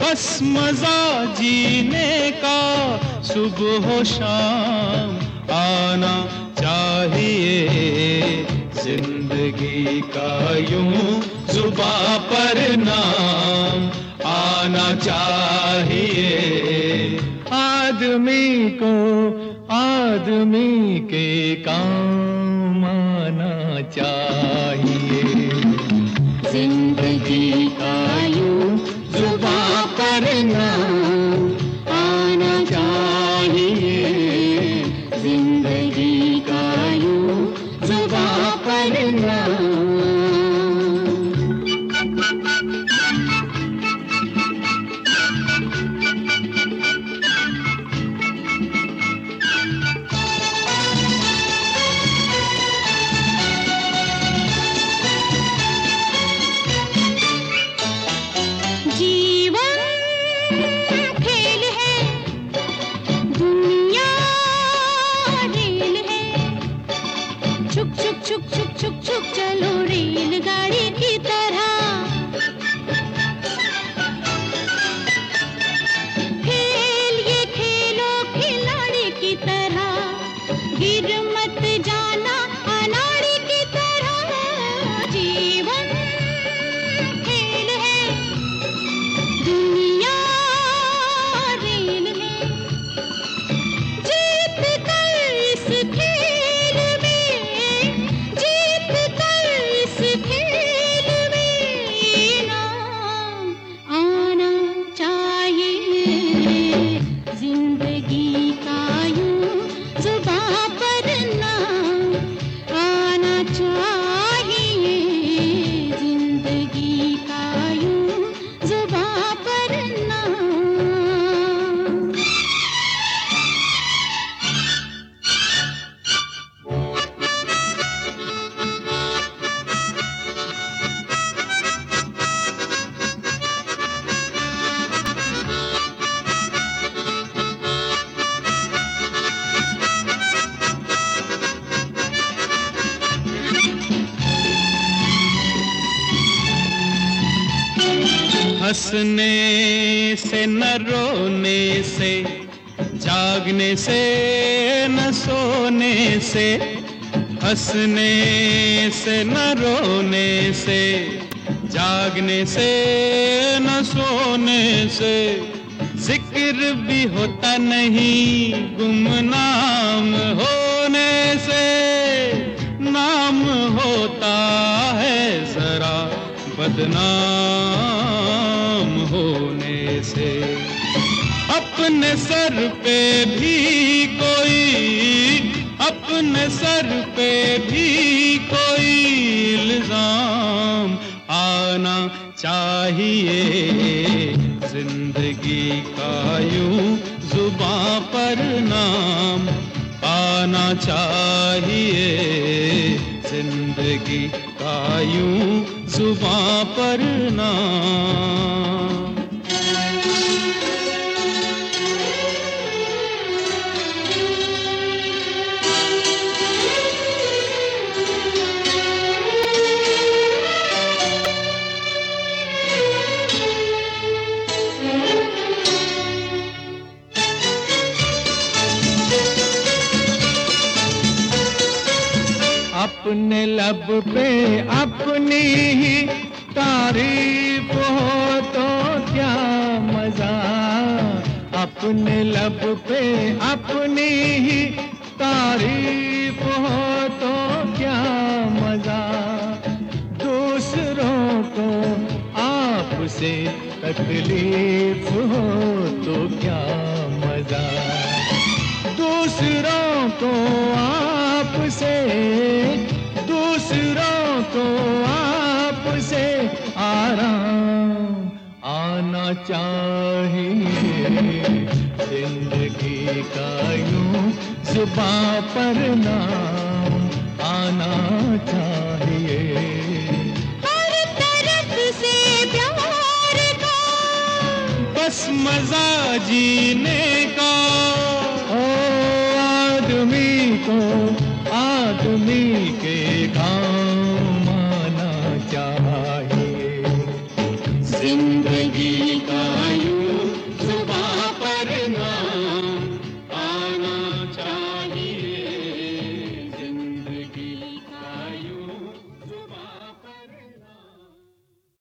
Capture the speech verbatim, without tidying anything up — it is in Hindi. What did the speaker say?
बस मजा जीने का सुबह हो शाम आना चाहिए। जिंदगी का यूं जुबां पर नाम आना चाहिए। आदमी को आदमी के काम आना चाहिए। जिंदगी का यूं जुबां पर नाम आना चाहिए। जिंदगी का यूं जुबां पर नाम। छुक छुक छुक छुक छुक छुक चलो रेलगाड़ी की तरह। खेल ये खेलो खिलाड़ी की तरह। गिर मत जाना अनाड़ी की तरह। जीवन खेल है, दुनिया रेल है। जीत कर इस खेल में हंसने से न रोने से, जागने से न सोने से। हंसने से न रोने से, जागने से न सोने से। जिक्र भी होता नहीं गुमनाम होने से। नाम होता है जरा बदनाम होने से। अपने सर पे भी कोई, अपने सर पे भी कोई इल्जाम आना चाहिए। जिंदगी का यूं जुबां पर नाम आना चाहिए। जिंदगी का यूं जुबां पर नाम। अपने लब पे अपनी ही तारीफ हो तो क्या मजा। अपने लब पे अपनी ही तारीफ हो तो क्या मजा। दूसरों को आपसे तकलीफ हो तो क्या मजा। दूसरों को आपसे, दूसरों को आपसे आराम आना चाहिए। जिंदगी का यूं जुबां पर नाम आना चाहिए। हर तरफ से प्यार का बस मजा जीने का। ओ आदमी को आदमी के काम